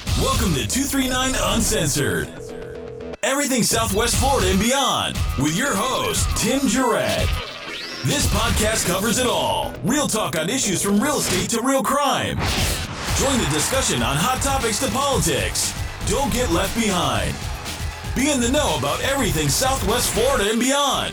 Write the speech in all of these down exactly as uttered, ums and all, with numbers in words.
Welcome to two three nine Uncensored. Everything Southwest Florida and beyond with your host, Tim Jarrett. This podcast covers it all. Real talk on issues from real estate to real crime. Join the discussion on hot topics to politics. Don't get left behind. Be in the know about everything Southwest Florida and beyond.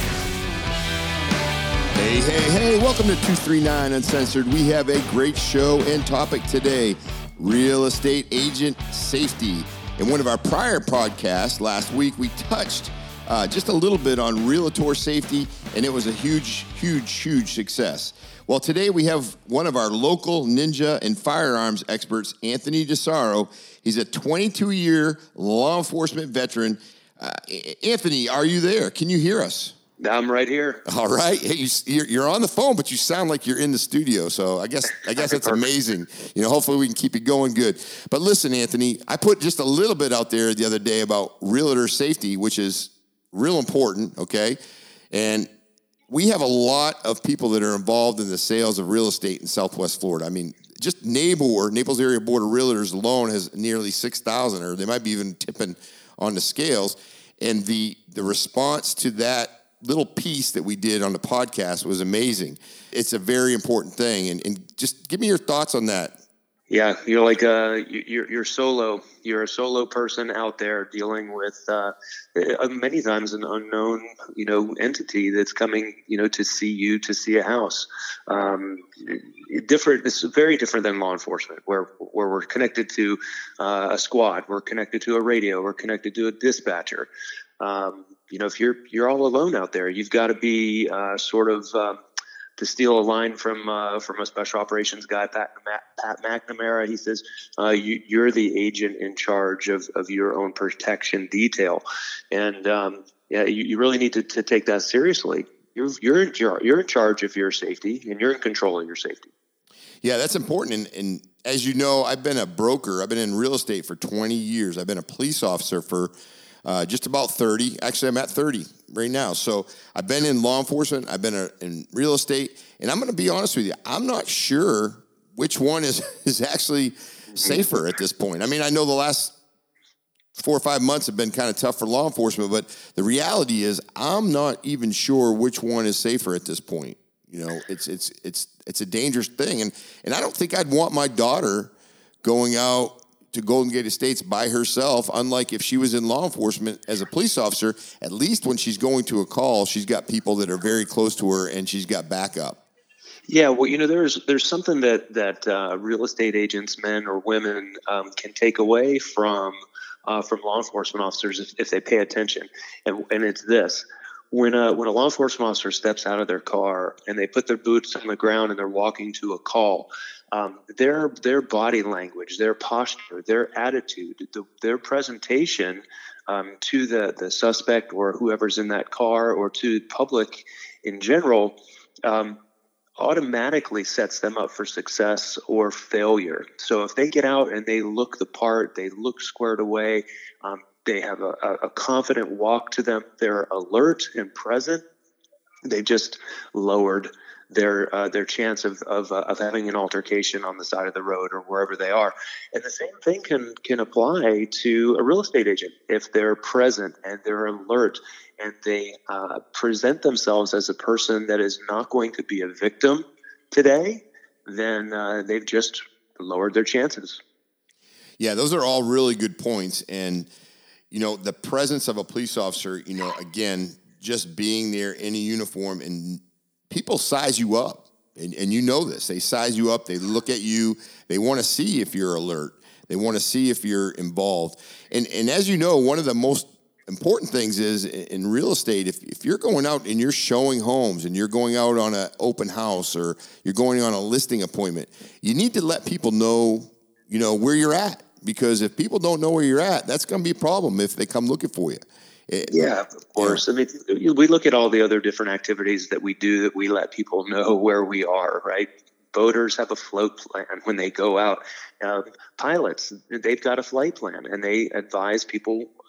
Hey, hey, hey, welcome to two three nine Uncensored. We have a great show and topic today, real estate agent safety. In one of our prior podcasts last week, we touched uh, just a little bit on realtor safety, and it was a huge, huge, huge success. Well, today we have one of our local ninja and firearms experts, Anthony DeSaro. He's a twenty-two-year law enforcement veteran. Uh, Anthony, are you there? Can you hear us? I'm right here. All right. Hey, you, you're, you're on the phone, but you sound like you're in the studio. So I guess I guess that's amazing. You know, hopefully we can keep it going good. But listen, Anthony, I put just a little bit out there the other day about realtor safety, which is real important, okay? And we have a lot of people that are involved in the sales of real estate in Southwest Florida. I mean, just NABOR, Naples Area Board of Realtors alone has nearly six thousand, or they might be even tipping on the scales. And the the response to that little piece that we did on the podcast was amazing. It's a very important thing. And, and just give me your thoughts on that. Yeah, you're like uh, you're you're solo. You're a solo person out there dealing with uh, many times an unknown, you know, entity that's coming, you know, to see you, to see a house. Um, different. It's very different than law enforcement, where where we're connected to uh, a squad, we're connected to a radio, we're connected to a dispatcher. Um, you know, if you're you're all alone out there, you've got to be uh, sort of. Uh, To steal a line from uh, from a special operations guy, Pat, Pat McNamara, he says, uh, you, you're the agent in charge of, of your own protection detail. And um, yeah, you, you really need to, to take that seriously. You're, you're, in, you're in charge of your safety, and you're in control of your safety. Yeah, that's important. And, and as you know, I've been a broker. I've been in real estate for twenty years. I've been a police officer for Uh, just about thirty. Actually, I'm at thirty right now. So I've been in law enforcement. I've been a, in real estate. And I'm going to be honest with you. I'm not sure which one is, is actually safer at this point. I mean, I know the last four or five months have been kind of tough for law enforcement, but the reality is I'm not even sure which one is safer at this point. You know, it's it's it's it's a dangerous thing. And and I don't think I'd want my daughter going out to Golden Gate Estates by herself, unlike if she was in law enforcement as a police officer. At least when she's going to a call, she's got people that are very close to her and she's got backup. Yeah, well, you know, there's there's something that that uh, real estate agents, men or women, um, can take away from uh, from law enforcement officers if, if they pay attention, and and it's this. When a, when a law enforcement officer steps out of their car and they put their boots on the ground and they're walking to a call, um, their their body language, their posture, their attitude, the, their presentation um, to the, the suspect or whoever's in that car or to the public in general um, automatically sets them up for success or failure. So if they get out and they look the part, they look squared away, um, they have a, a confident walk to them. They're alert and present. They just lowered their uh, their chance of of, uh, of having an altercation on the side of the road or wherever they are. And the same thing can can apply to a real estate agent. If they're present and they're alert and they uh, present themselves as a person that is not going to be a victim today, then uh, they've just lowered their chances. Yeah, those are all really good points. And you know, the presence of a police officer, you know, again, just being there in a uniform, and people size you up. And, and you know this. They size you up. They look at you. They want to see if you're alert. They want to see if you're involved. And and as you know, one of the most important things is in real estate, if, if you're going out and you're showing homes and you're going out on an open house or you're going on a listing appointment, you need to let people know, you know, where you're at. Because if people don't know where you're at, that's going to be a problem if they come looking for you. It, yeah, of course. Yeah. I mean, we look at all the other different activities that we do that we let people know where we are, right? Boaters have a float plan when they go out. Uh, pilots, they've got a flight plan, and they advise people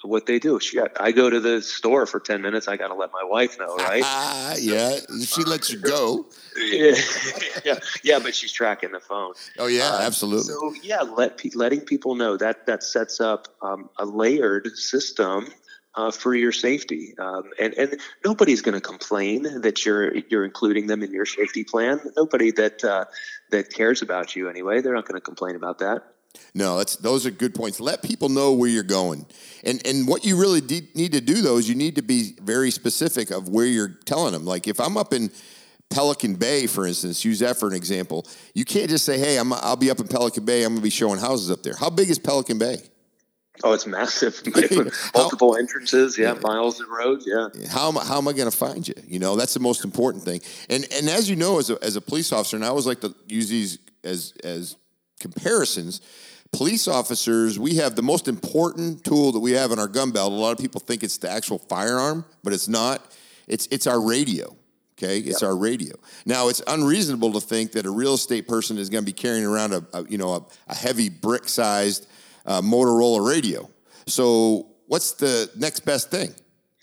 what they do. She, I go to the store for ten minutes. I got to let my wife know, right? Yeah, she lets you go. yeah, yeah, yeah, but she's tracking the phone. Oh yeah, uh, absolutely. So yeah, let pe- letting people know that that sets up um, a layered system uh, for your safety, um, and and nobody's going to complain that you're you're including them in your safety plan. Nobody that uh, that cares about you anyway. They're not going to complain about that. No, that's those are good points. Let people know where you're going, and and what you really de- need to do though is you need to be very specific of where you're telling them. Like if I'm up in Pelican Bay, for instance, use that for an example. You can't just say, "Hey, I'm I'll be up in Pelican Bay. I'm going to be showing houses up there." How big is Pelican Bay? Oh, it's massive. Multiple how, entrances, yeah, yeah, miles of roads, yeah. How am I, how am I going to find you? You know, that's the most important thing. And and as you know, as a as a police officer, and I always like to use these as as comparisons. Police officers, we have the most important tool that we have in our gun belt. A lot of people think it's the actual firearm, but it's not. It's it's our radio. Okay, it's yep. our radio. Now, it's unreasonable to think that a real estate person is going to be carrying around a, a you know a, a heavy brick-sized uh, Motorola radio. So, what's the next best thing?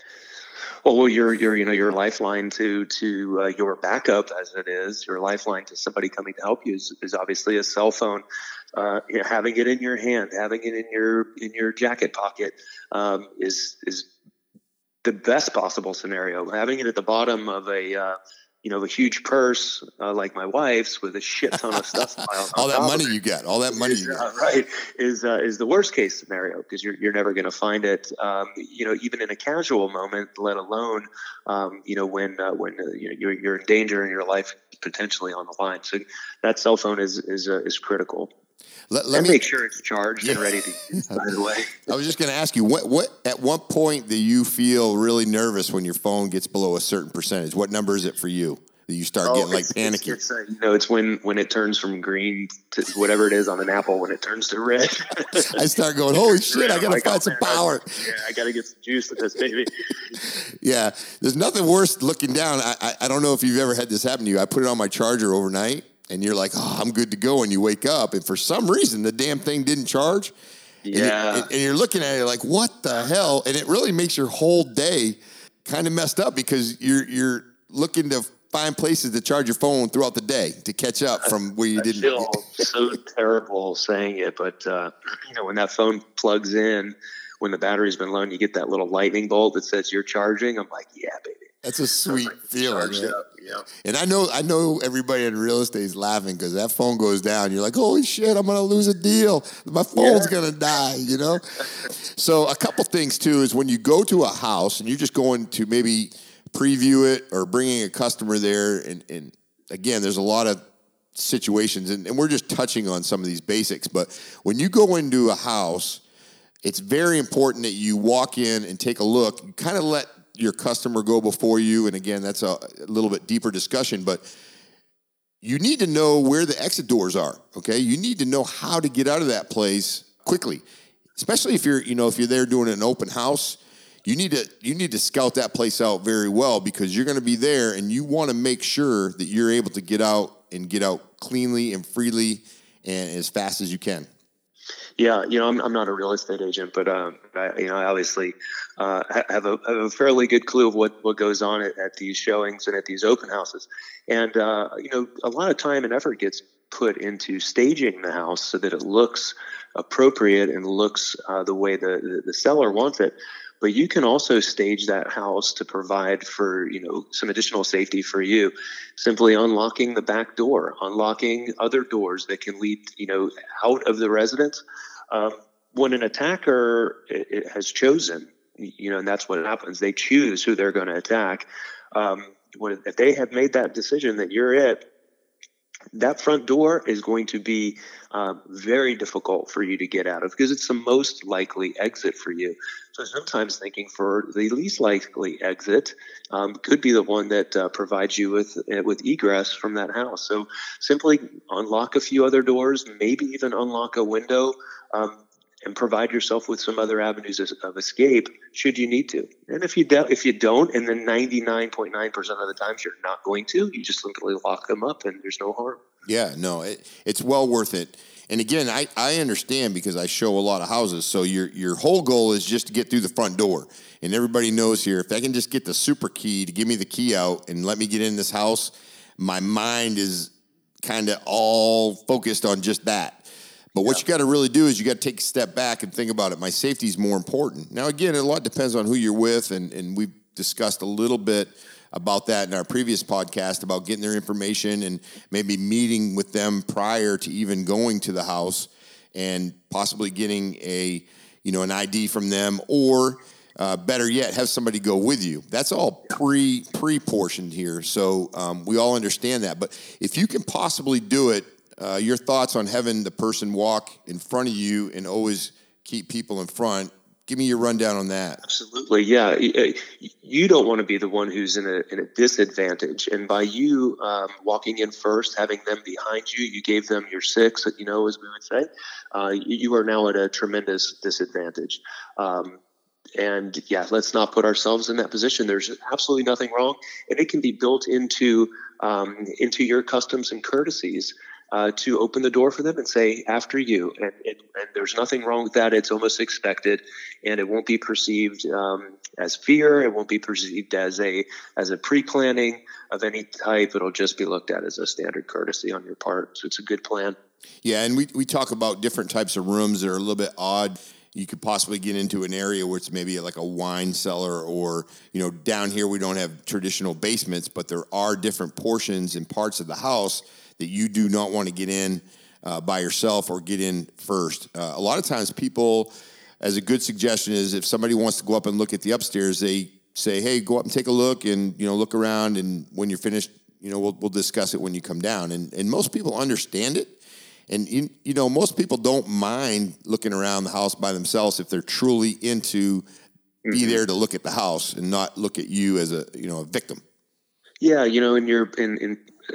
Well, well, your your you know your lifeline to to uh, your backup, as it is, your lifeline to somebody coming to help you is, is obviously a cell phone. Uh, you know, having it in your hand, having it in your in your jacket pocket um, is is the best possible scenario. Having it at the bottom of a uh, you know a huge purse uh, like my wife's with a shit ton of stuff piled all on that top money of it, you got, all that money is, you got, uh, right? Is uh, is the worst case scenario because you're you're never going to find it. Um, you know, even in a casual moment, let alone um, you know when uh, when uh, you know, you're you're in danger and your life potentially on the line. So that cell phone is is uh, is critical. Let, let and me make sure it's charged yeah. and ready to use, by the way. I was just going to ask you, what, what, at what point do you feel really nervous when your phone gets below a certain percentage? What number is it for you that you start oh, getting like panicky? It's, it's, uh, you know, it's when, when it turns from green to whatever it is on an apple, when it turns to red. I start going, holy shit, I got to like, find oh, some man, power. I, yeah, I got to get some juice in this, baby. Yeah, there's nothing worse looking down. I, I, I don't know if you've ever had this happen to you. I put it on my charger overnight. And you're like, oh, I'm good to go. And you wake up, and for some reason, the damn thing didn't charge. Yeah. And, and you're looking at it like, what the hell? And it really makes your whole day kind of messed up because you're you're looking to find places to charge your phone throughout the day to catch up from where you I didn't. feel so terrible saying it, but uh, you know, when that phone plugs in, when the battery's been low, and you get that little lightning bolt that says you're charging. I'm like, yeah, baby. That's a sweet like feeling, right? Yeah. And I know, I know everybody in real estate is laughing because that phone goes down. You're like, holy shit, I'm going to lose a deal. My phone's yeah. going to die, you know? So a couple things too is when you go to a house and you're just going to maybe preview it or bringing a customer there. And, and again, there's a lot of situations and, and we're just touching on some of these basics. But when you go into a house, it's very important that you walk in and take a look. You kind of let your customer go before you. And again, that's a, a little bit deeper discussion, but you need to know where the exit doors are. Okay. You need to know how to get out of that place quickly, especially if you're, you know, if you're there doing an open house, you need to, you need to scout that place out very well because you're going to be there and you want to make sure that you're able to get out and get out cleanly and freely and as fast as you can. Yeah, you know, I'm I'm not a real estate agent, but um, I, you know, I obviously uh, have a have a fairly good clue of what, what goes on at, at these showings and at these open houses, and uh, you know, a lot of time and effort gets put into staging the house so that it looks appropriate and looks uh, the way the, the the seller wants it. But you can also stage that house to provide for, you know, some additional safety for you. Simply unlocking the back door, unlocking other doors that can lead, you know, out of the residence. Um, when an attacker it, it has chosen, you know, and that's what happens. They choose who they're going to attack. Um, when, if they have made that decision that you're it, that front door is going to be uh, very difficult for you to get out of because it's the most likely exit for you. So sometimes thinking for the least likely exit um, could be the one that uh, provides you with uh, with egress from that house. So simply unlock a few other doors, maybe even unlock a window, um, and provide yourself with some other avenues of escape should you need to. And if you do, if you don't, and then ninety-nine point nine percent of the times you're not going to, you just simply lock them up and there's no harm. Yeah, no, it, it's well worth it. And again, I, I understand because I show a lot of houses. So your your whole goal is just to get through the front door. And everybody knows here, if I can just get the super key to give me the key out and let me get in this house, my mind is kind of all focused on just that. But what yeah. you got to really do is you got to take a step back and think about it. My safety is more important. Now, again, a lot depends on who you're with, and, and we've discussed a little bit about that in our previous podcast about getting their information and maybe meeting with them prior to even going to the house and possibly getting a, you know, an I D from them, or uh, better yet, have somebody go with you. That's all pre pre portioned here. So um, we all understand that. But if you can possibly do it, uh, your thoughts on having the person walk in front of you and always keep people in front. Give me your rundown on that. Absolutely, yeah. You don't want to be the one who's in a in a disadvantage, and by you um, walking in first, having them behind you, you gave them your six, you know, as we would say. Uh, you are now at a tremendous disadvantage. Um, and yeah, let's not put ourselves in that position. There's absolutely nothing wrong, and it can be built into um, into your customs and courtesies. Uh, to open the door for them and say, after you. And, and, and there's nothing wrong with that. It's almost expected, and it won't be perceived um, as fear. It won't be perceived as a as a pre-planning of any type. It'll just be looked at as a standard courtesy on your part. So it's a good plan. Yeah, and we, we talk about different types of rooms that are a little bit odd. You could possibly get into an area where it's maybe like a wine cellar, or, you know, down here we don't have traditional basements, but there are different portions and parts of the house that you do not want to get in uh, by yourself or get in first. Uh, a lot of times people, as a good suggestion is, if somebody wants to go up and look at the upstairs, they say, hey, go up and take a look and, you know, look around. And when you're finished, you know, we'll, we'll discuss it when you come down. And, and most people understand it. And, you, you know, most people don't mind looking around the house by themselves if they're truly into mm-hmm. be there to look at the house and not look at you as a, you know, a victim. Yeah. You know, and you're in, in,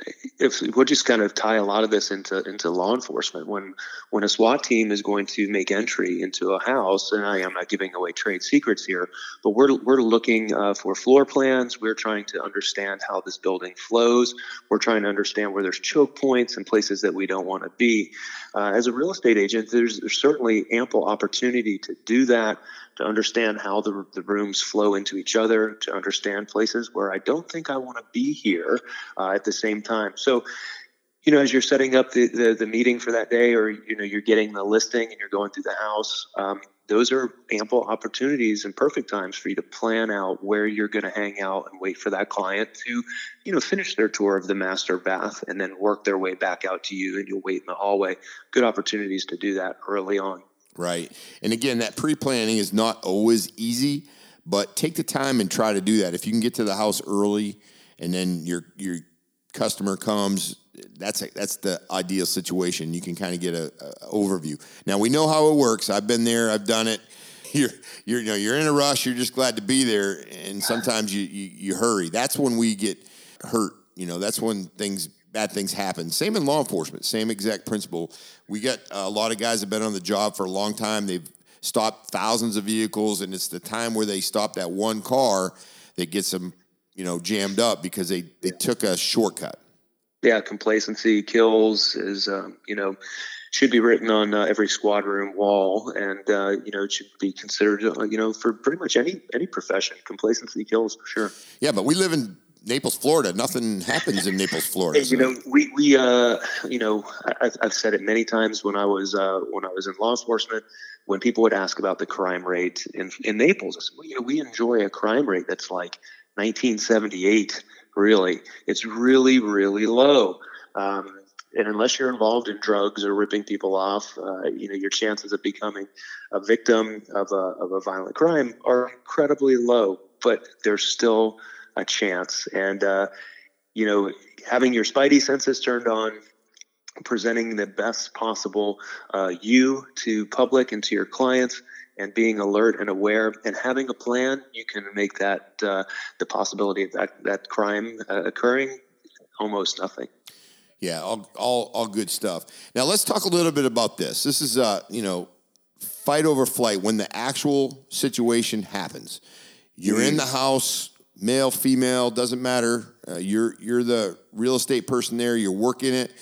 if we'll just kind of tie a lot of this into into law enforcement, when when a SWAT team is going to make entry into a house, and I am not giving away trade secrets here, but we're we're looking uh, for floor plans. We're trying to understand how this building flows. We're trying to understand where there's choke points and places that we don't want to be. Uh, as a real estate agent, there's, there's certainly ample opportunity to do that, to understand how the, the rooms flow into each other, to understand places where I don't think I want to be here uh, at the same time. So, you know, as you're setting up the, the, the meeting for that day, or, you know, you're getting the listing and you're going through the house, um, those are ample opportunities and perfect times for you to plan out where you're going to hang out and wait for that client to, you know, finish their tour of the master bath and then work their way back out to you, and you'll wait in the hallway. Good opportunities to do that early on. Right. And again, that pre-planning is not always easy, but take the time and try to do that. If you can get to the house early and then your your customer comes, that's a, that's the ideal situation. You can kind of get a, a overview. Now, we know how it works. I've been there. I've done it. You're you're you know you're in a rush. You're just glad to be there, and sometimes you you, you hurry. That's when we get hurt. You know, that's when things bad things happen. Same in law enforcement. Same exact principle. We got a lot of guys that have been on the job for a long time. They've stopped thousands of vehicles, and it's the time where they stop that one car that gets them, you know, jammed up because they, they took a shortcut. Yeah, complacency kills is, um, you know, should be written on uh, every squad room wall, and, uh, you know, it should be considered, uh, you know, for pretty much any any profession. Complacency kills, for sure. Yeah, but we live in Naples, Florida. Nothing happens in Naples, Florida. Hey, you so. know, we we uh, you know, I've, I've said it many times when I was uh, when I was in law enforcement. When people would ask about the crime rate in in Naples, I said, well, you know, we enjoy a crime rate that's like nineteen seventy-eight. Really, it's really really low. Um, and unless you're involved in drugs or ripping people off, uh, you know, your chances of becoming a victim of a of a violent crime are incredibly low. But there's still a chance. And, uh, you know, having your spidey senses turned on, presenting the best possible uh, you to public and to your clients, and being alert and aware and having a plan, you can make that uh, the possibility of that, that crime uh, occurring almost nothing. Yeah, all, all all good stuff. Now, let's talk a little bit about this. This is, uh, you know, fight over flight. When the actual situation happens, you're mm-hmm. in the house, male, female, doesn't matter. Uh, you're you're the real estate person there. You're working it.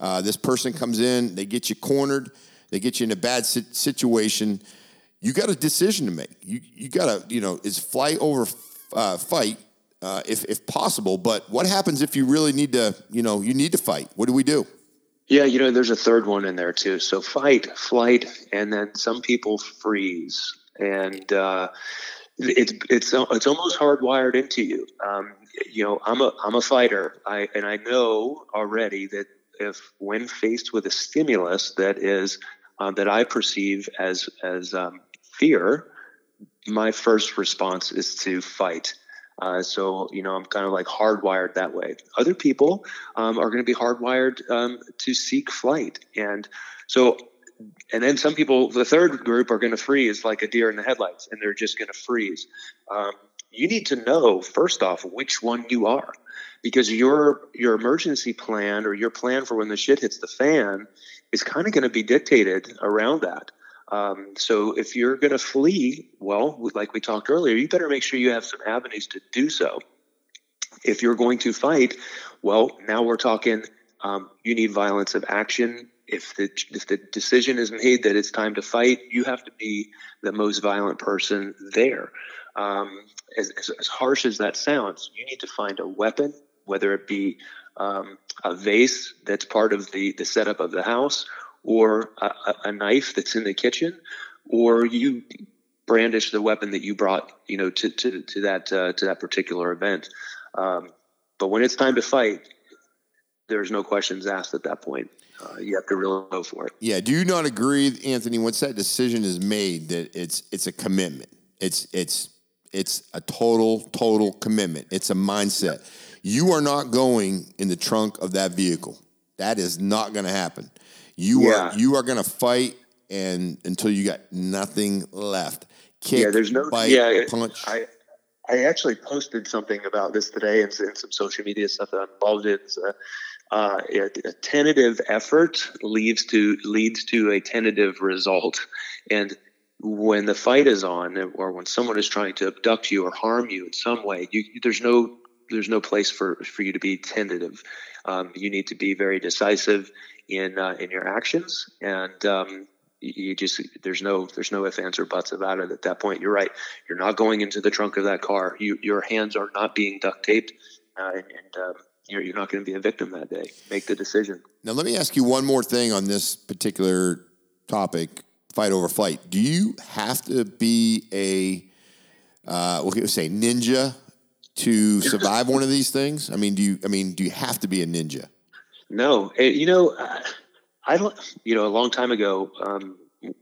Uh, this person comes in, they get you cornered, they get you in a bad situation. You got a decision to make. You you got to, you know, is flight over uh, fight uh, if if possible. But what happens if you really need to, you know, you need to fight? What do we do? Yeah, you know, there's a third one in there too. So fight, flight, and then some people freeze, and uh, it's it's it's almost hardwired into you. Um, you know, I'm a I'm a fighter, I and I know already that if when faced with a stimulus that is uh, that I perceive as as um, fear, my first response is to fight. Uh, so, you know, I'm kind of like hardwired that way. Other people um, are going to be hardwired um, to seek flight. And so, and then some people, the third group are going to freeze like a deer in the headlights, and they're just going to freeze. Um, you need to know, first off, which one you are, because your your emergency plan or your plan for when the shit hits the fan is kind of going to be dictated around that. Um, so if you're going to flee, well, like we talked earlier, you better make sure you have some avenues to do so. If you're going to fight, well, now we're talking, um, you need violence of action. If the, if the decision is made that it's time to fight, you have to be the most violent person there. Um, as, as, as harsh as that sounds, you need to find a weapon, whether it be um, a vase that's part of the, the setup of the house, or a, a knife that's in the kitchen, or you brandish the weapon that you brought, you know, to to, to that uh, to that particular event. Um, but when it's time to fight, there's no questions asked at that point. Uh, you have to really go for it. Yeah. Do you not agree, Anthony? Once that decision is made, that it's it's a commitment. It's it's it's a total total commitment. It's a mindset. You are not going in the trunk of that vehicle. That is not going to happen. You yeah. are you are going to fight and until you got nothing left. Kick, yeah, there's no bite, yeah, punch. I I actually posted something about this today and in some social media stuff that I'm involved in. Uh, uh, a, a tentative effort leads to leads to a tentative result, and when the fight is on, or when someone is trying to abduct you or harm you in some way, you, there's no there's no place for, for you to be tentative. Um, you need to be very decisive in uh, in your actions, and um, you just there's no there's no ifs, ands, or buts about it at that point. You're right. You're not going into the trunk of that car. You, your hands are not being duct taped, uh, and, and um, you're, you're not going to be a victim that day. Make the decision. Now, let me ask you one more thing on this particular topic: fight over flight. Do you have to be a uh, we'll say ninja to survive one of these things? I mean, do you? I mean, do you have to be a ninja? No, you know, I don't. You know, a long time ago, um,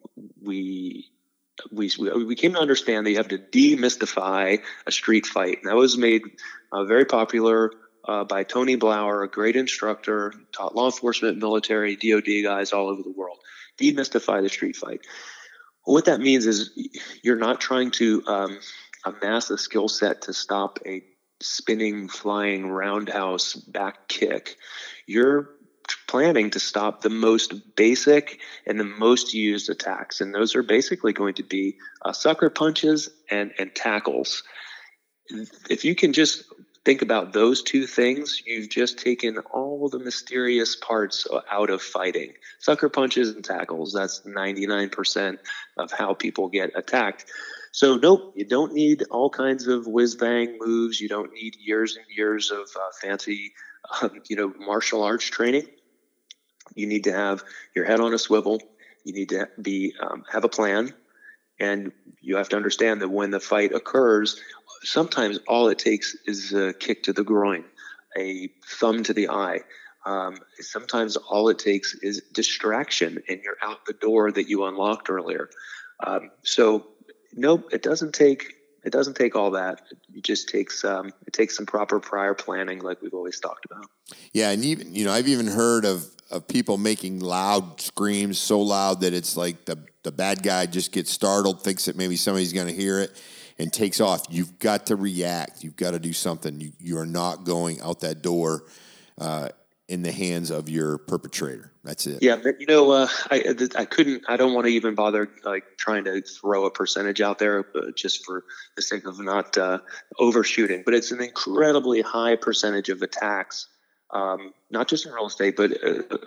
we we we came to understand that you have to demystify a street fight, and that was made uh, very popular uh, by Tony Blauer, a great instructor, taught law enforcement, military, D O D guys all over the world. Demystify the street fight. What that means is you're not trying to um, amass a skill set to stop a spinning, flying roundhouse back kick. You're planning to stop the most basic and the most used attacks, and those are basically going to be uh, sucker punches and, and tackles. If you can just think about those two things, you've just taken all the mysterious parts out of fighting. Sucker punches and tackles, that's ninety-nine percent of how people get attacked. So, nope, you don't need all kinds of whiz-bang moves. You don't need years and years of uh, fancy, um, you know, martial arts training. You need to have your head on a swivel. You need to be um, have a plan. And you have to understand that when the fight occurs, sometimes all it takes is a kick to the groin, a thumb to the eye. Um, sometimes all it takes is distraction, and you're out the door that you unlocked earlier. Um, so, nope, it doesn't take it doesn't take all that. It just takes um, it takes some proper prior planning, like we've always talked about. Yeah, and even you know, I've even heard of of people making loud screams, so loud that it's like the the bad guy just gets startled, thinks that maybe somebody's going to hear it, and takes off. You've got to react. You've got to do something. You you are not going out that door uh, in the hands of your perpetrator. That's it. Yeah, but you know, uh, I I couldn't. I don't want to even bother like trying to throw a percentage out there, but just for the sake of not uh, overshooting. But it's an incredibly high percentage of attacks, um, not just in real estate, but uh,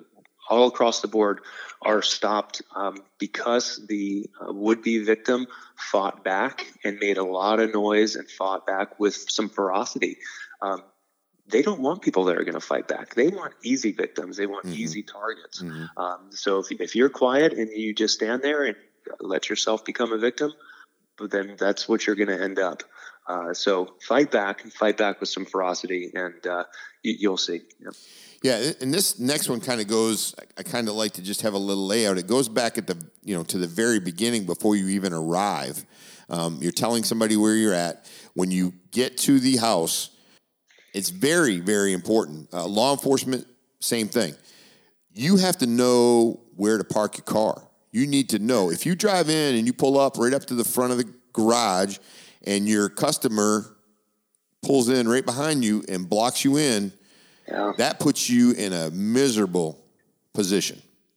all across the board are stopped um, because the uh, would-be victim fought back and made a lot of noise and fought back with some ferocity. Um, they don't want people that are going to fight back. They want easy victims. They want mm-hmm. easy targets. Mm-hmm. Um, so if, if you're quiet and you just stand there and let yourself become a victim, then that's what you're going to end up. Uh, so fight back, fight back with some ferocity, and uh, you, you'll see. Yeah. Yeah, and this next one kind of goes, I kind of like to just have a little layout. It goes back at the, you know, to the very beginning before you even arrive. Um, you're telling somebody where you're at. When you get to the house, it's very, very important. Uh, law enforcement, same thing. You have to know where to park your car. You need to know. If you drive in and you pull up right up to the front of the garage and your customer pulls in right behind you and blocks you in, yeah. that puts you in a miserable position.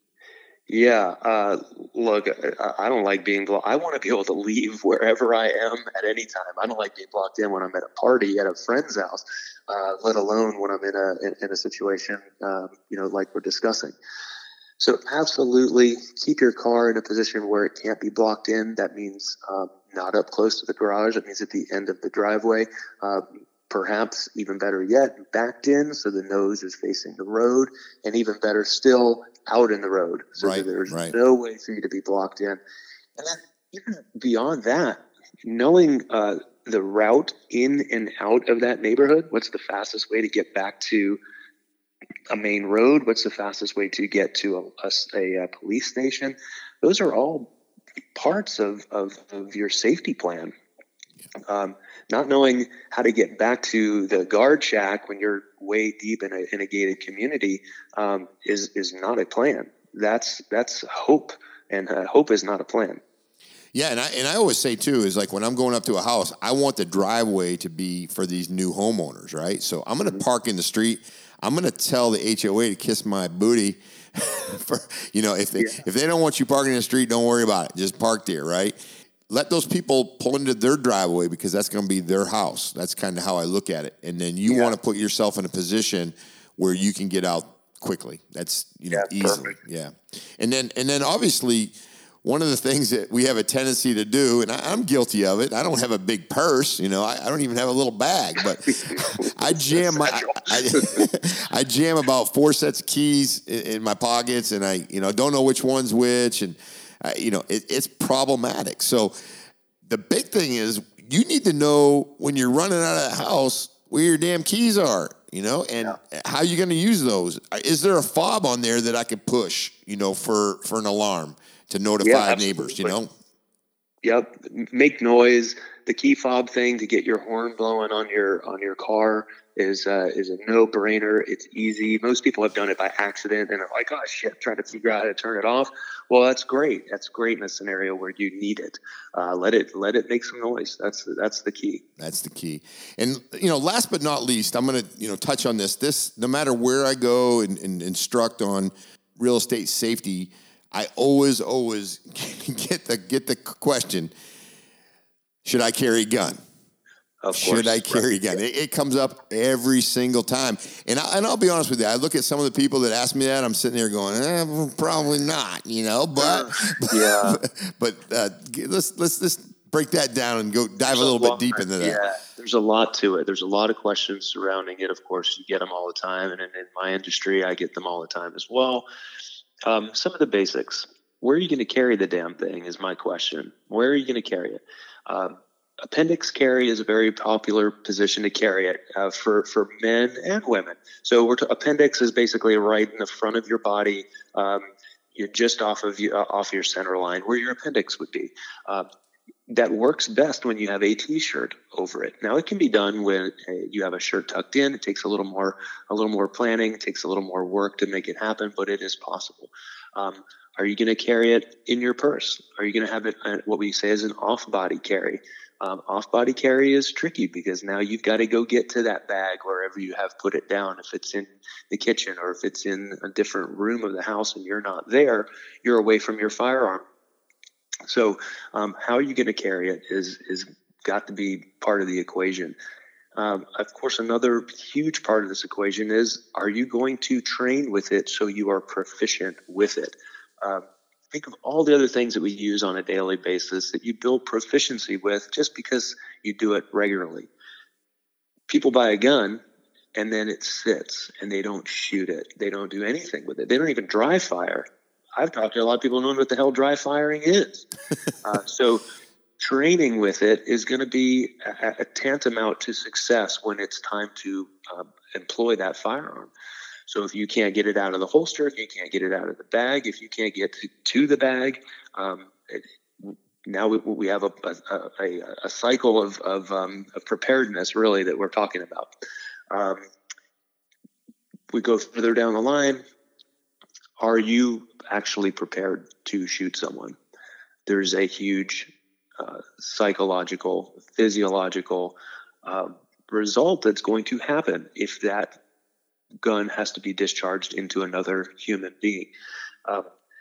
Yeah. Uh, look, I, I don't like being blocked. I want to be able to leave wherever I am at any time. I don't like being blocked in when I'm at a party at a friend's house, uh, let alone when I'm in a in, in a situation, um, you know, like we're discussing. So absolutely keep your car in a position where it can't be blocked in. That means um, not up close to the garage. That means at the end of the driveway. Uh, perhaps even better yet, backed in so the nose is facing the road, and even better still, out in the road so right, that there's right. no way for you to be blocked in. And then even beyond that, knowing uh, the route in and out of that neighborhood, what's the fastest way to get back to a main road, what's the fastest way to get to a, a, a police station, those are all parts of, of, of your safety plan. Um, not knowing how to get back to the guard shack when you're way deep in a, in a gated community um, is is not a plan. That's that's hope, and uh, hope is not a plan. Yeah, and I and I always say too is like when I'm going up to a house, I want the driveway to be for these new homeowners, right? So I'm going to mm-hmm. park in the street. I'm going to tell the H O A to kiss my booty. for, you know, if they yeah. if they don't want you parking in the street, don't worry about it. Just park there, right? Let those people pull into their driveway because that's going to be their house. That's kind of how I look at it. And then you yeah. want to put yourself in a position where you can get out quickly. That's, you know, yeah, easily. Perfect. Yeah. And then, and then obviously one of the things that we have a tendency to do, and I, I'm guilty of it. I don't have a big purse, you know, I, I don't even have a little bag, but I jam my, I, I, I jam about four sets of keys in, in my pockets, and I, you know, don't know which one's which. And, Uh, you know, it, it's problematic. So the big thing is you need to know when you're running out of the house where your damn keys are, you know, and yeah. how you're going to use those. Is there a fob on there that I could push, you know, for, for an alarm to notify yeah, neighbors, you know? Yep. Make noise. The key fob thing to get your horn blowing on your on your car is uh, is a no-brainer. It's easy. Most people have done it by accident and are like, oh, shit, trying to figure out how to turn it off. Well, that's great. That's great in a scenario where you need it. Uh, let it let it make some noise. That's that's the key. That's the key. And, you know, last but not least, I'm going to, you know, touch on this. This, no matter where I go and, and instruct on real estate safety, I always, always get the get the question, should I carry a gun? Of course. Should I carry a gun? It, it comes up every single time. And, I, and I'll be honest with you. I look at some of the people that ask me that. I'm sitting there going, eh, well, probably not, you know. But, yeah. but uh, let's, let's, let's break that down and go dive there's a little a bit deep into that. Yeah, there's a lot to it. There's a lot of questions surrounding it. Of course, you get them all the time. And in, in my industry, I get them all the time as well. Um, some of the basics. Where are you going to carry the damn thing is my question. Where are you going to carry it? Um, appendix carry is a very popular position to carry it uh, for, for men and women. So we're to, appendix is basically right in the front of your body. Um, you're just off of you, uh, off your center line where your appendix would be. Uh, that works best when you have a T-shirt over it. Now it can be done when uh, you have a shirt tucked in. It takes a little more, a little more planning. It takes a little more work to make it happen, but it is possible. Um, are you going to carry it in your purse? Are you going to have it at what we say is an off-body carry? Um, off-body carry is tricky because now you've got to go get to that bag wherever you have put it down. If it's in the kitchen or if it's in a different room of the house and you're not there, you're away from your firearm. So um, how are you going to carry it is is got to be part of the equation. Um, of course, another huge part of this equation is, are you going to train with it so you are proficient with it? Um, think of all the other things that we use on a daily basis that you build proficiency with just because you do it regularly. People buy a gun and then it sits and they don't shoot it. They don't do anything with it. They don't even dry fire. I've talked to a lot of people who know what the hell dry firing is. uh, so training with it is going to be a, a tantamount to success when it's time to uh, employ that firearm. So if you can't get it out of the holster, if you can't get it out of the bag, if you can't get to, to the bag, um, it, now we, we have a, a, a, a cycle of, of, um, of preparedness, really, that we're talking about. Um, we go further down the line. Are you actually prepared to shoot someone? There's a huge uh, psychological, physiological uh, result that's going to happen if that gun has to be discharged into another human being. Uh,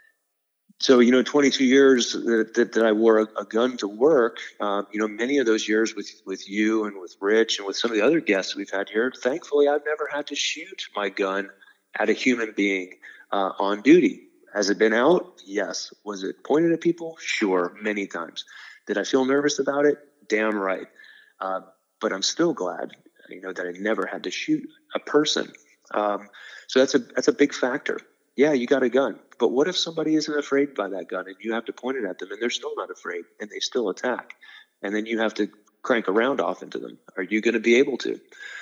so, you know, twenty-two years that, that, that I wore a, a gun to work, uh, you know, many of those years with, with you and with Rich and with some of the other guests we've had here, thankfully, I've never had to shoot my gun at a human being uh, on duty. Has it been out? Yes. Was it pointed at people? Sure, many times. Did I feel nervous about it? Damn right. Uh, but I'm still glad, you know, that I never had to shoot a person. Um, so that's a that's a big factor. Yeah, you got a gun, but what if somebody isn't afraid by that gun and you have to point it at them and they're still not afraid and they still attack, and then you have to crank a round off into them? Are you going to be able to?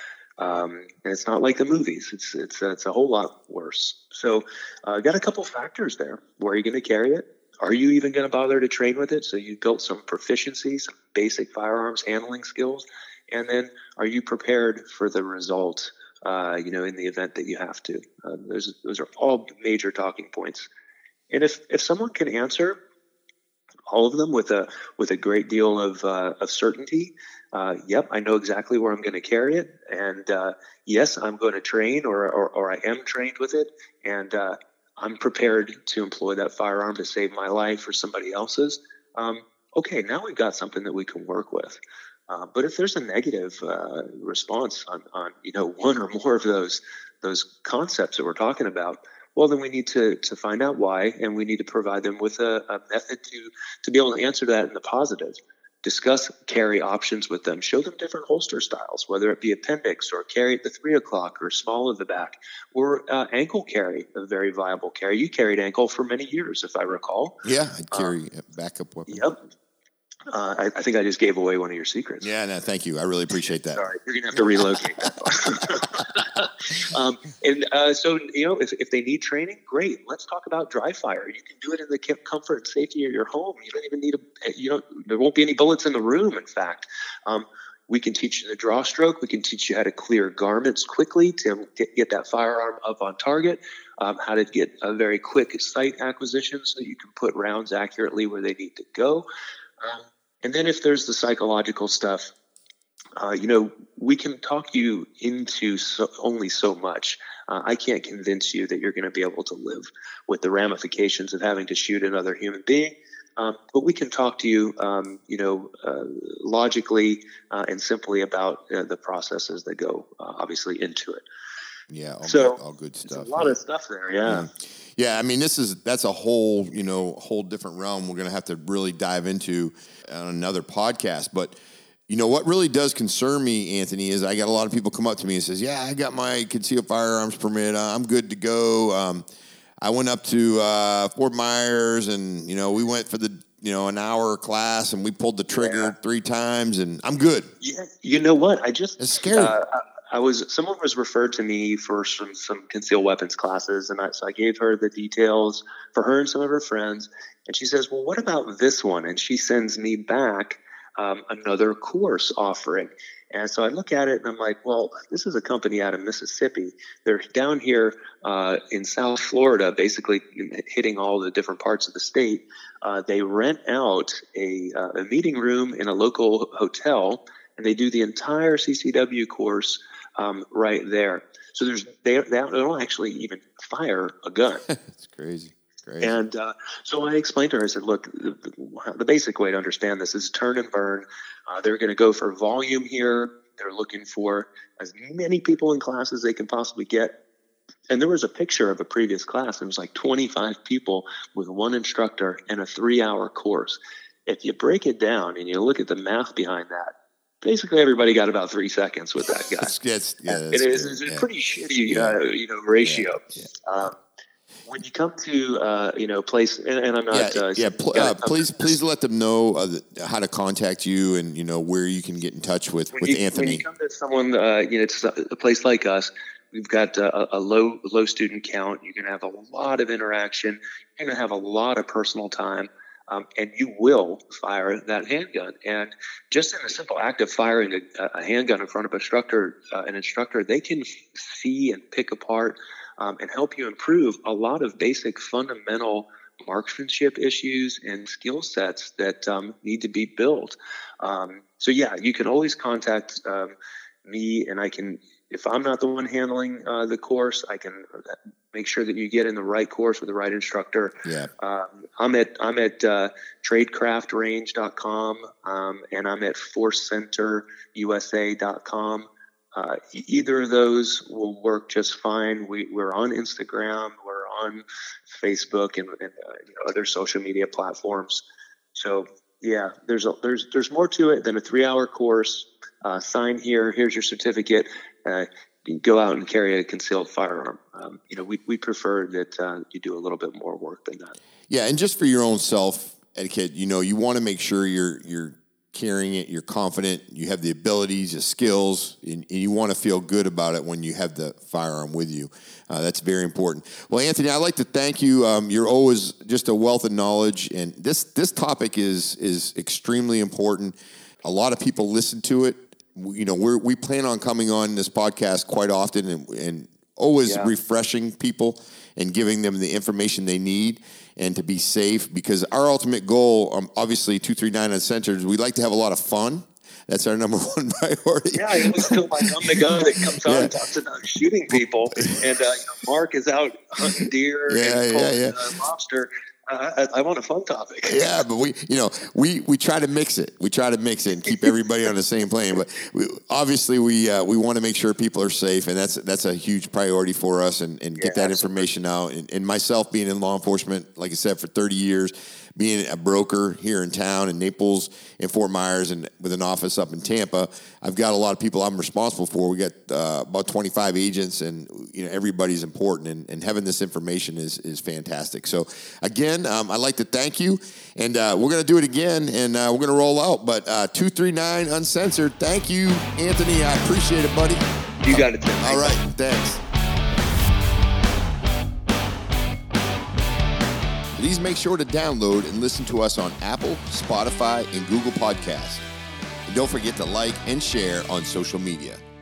Um, and it's not like the movies. It's it's it's a whole lot worse. So, uh, got a couple factors there. Where are you going to carry it? Are you even going to bother to train with it? So you built some proficiency, some basic firearms handling skills, and then are you prepared for the result? Uh, you know, in the event that you have to. Uh, those those are all major talking points. And if if someone can answer all of them with a with a great deal of uh, of certainty, uh, yep, I know exactly where I'm going to carry it, and uh, yes, I'm going to train, or, or or I am trained with it, and uh, I'm prepared to employ that firearm to save my life or somebody else's. Um, okay, now we've got something that we can work with. Uh, but if there's a negative uh, response on, on, you know, one or more of those those concepts that we're talking about, well, then we need to to find out why, and we need to provide them with a, a method to to be able to answer that in the positive. Discuss carry options with them. Show them different holster styles, whether it be appendix or carry at the three o'clock or small of the back, or uh, ankle carry, a very viable carry. You carried ankle for many years, if I recall. Yeah, I carry um, a backup weapon. Yep. Uh, I, I think I just gave away one of your secrets. Yeah, no, thank you. I really appreciate that. Sorry, you're gonna have to relocate that. um, and uh, so, you know, if, if they need training, great. Let's talk about dry fire. You can do it in the comfort and safety of your home. You don't even need a. You know, there won't be any bullets in the room. In fact, um, we can teach you the draw stroke. We can teach you how to clear garments quickly to get, get that firearm up on target. Um, how to get a very quick sight acquisition so you can put rounds accurately where they need to go. Um, And then if there's the psychological stuff, uh, you know, we can talk you into so, only so much. Uh, I can't convince you that you're going to be able to live with the ramifications of having to shoot another human being. Um, but we can talk to you, um, you know, uh, logically uh, and simply about uh, the processes that go, uh, obviously, into it. Yeah, all, so, good, all good stuff. A lot yeah. of stuff there, yeah. yeah. Yeah, I mean, this is that's a whole, you know, whole different realm we're going to have to really dive into on another podcast. But, you know, what really does concern me, Anthony, is I got a lot of people come up to me and says, yeah, I got my concealed firearms permit. I'm good to go. Um, I went up to uh, Fort Myers and, you know, we went for the, you know, an hour class and we pulled the trigger yeah. three times and I'm good. Yeah, you know what? I just... It's scary. Uh, I was someone was referred to me for some, some concealed weapons classes, and I, so I gave her the details for her and some of her friends. And she says, "Well, what about this one?" And she sends me back um, another course offering. And so I look at it and I'm like, "Well, this is a company out of Mississippi. They're down here uh, in South Florida, basically hitting all the different parts of the state. Uh, they rent out a, uh, a meeting room in a local hotel, and they do the entire C C W course." Um, right there. So there's they, they don't actually even fire a gun. It's crazy. crazy. And uh, so I explained to her, I said, look, the, the basic way to understand this is turn and burn. Uh, they're going to go for volume here. They're looking for as many people in class as they can possibly get. And there was a picture of a previous class. It was like twenty-five people with one instructor and a three-hour course. If you break it down and you look at the math behind that, basically everybody got about three seconds with that guy. That's, that's, yeah, it that's is it's a yeah. pretty shitty, yeah. uh, you know, ratio. Yeah. Yeah. Um, when you come to, uh, you know, place, and, and I'm not. Yeah, uh, yeah pl- uh, please, please let them know uh, the, how to contact you, and you know where you can get in touch with, with you, Anthony. When you come to someone, uh, you know, it's a place like us. We've got a, a low low student count. You're going to have a lot of interaction. You're going to have a lot of personal time, um, and you will fire that handgun. And just in the simple act of firing a, a handgun in front of an instructor, uh, an instructor, they can see and pick apart um, and help you improve a lot of basic fundamental marksmanship issues and skill sets that um, need to be built. Um, so yeah, you can always contact um, me, and I can. If I'm not the one handling uh, the course, I can make sure that you get in the right course with the right instructor. Yeah. Um, I'm at I'm at uh, tradecraft range dot com um, and I'm at force center U S A dot com. Uh, either of those will work just fine. We, we're on Instagram, we're on Facebook, and, and uh, you know, other social media platforms. So yeah, there's a, there's there's more to it than a three-hour course. Uh, sign here. Here's your certificate. Uh, you can go out and carry a concealed firearm. Um, you know, we we prefer that uh, you do a little bit more work than that. Yeah, and just for your own self etiquette, you know, you want to make sure you're you're carrying it, you're confident, you have the abilities, the skills, and, and you want to feel good about it when you have the firearm with you. Uh, that's very important. Well, Anthony, I'd like to thank you. Um, you're always just a wealth of knowledge, and this this topic is is extremely important. A lot of people listen to it. You know, we we plan on coming on this podcast quite often, and, and always yeah. refreshing people and giving them the information they need and to be safe, because our ultimate goal, um, obviously, two three nine Uncensored, we like to have a lot of fun. That's our number one priority. Yeah, I always feel like I'm the guy that comes on yeah. and talks about shooting people, and uh, you know, Mark is out hunting deer yeah, and yeah, yeah. uh, lobster. Uh, I, I want a fun topic. Yeah, but we, you know, we, we try to mix it. We try to mix it and keep everybody on the same plane. But we, obviously, we uh, we want to make sure people are safe, and that's that's a huge priority for us. And, and get yeah, that absolutely. information out. And, and myself, being in law enforcement, like I said, for thirty years, being a broker here in town in Naples and Fort Myers, and with an office up in Tampa, I've got a lot of people I'm responsible for. We got uh, about twenty-five agents, and you know everybody's important. And, and having this information is is fantastic. So again. Um, I'd like to thank you, and uh, we're going to do it again, and uh, we're going to roll out. But uh, two three nine Uncensored, thank you, Anthony. I appreciate it, buddy. You got it, Tim. All right, thanks. Please make sure to download and listen to us on Apple, Spotify, and Google Podcasts. And don't forget to like and share on social media.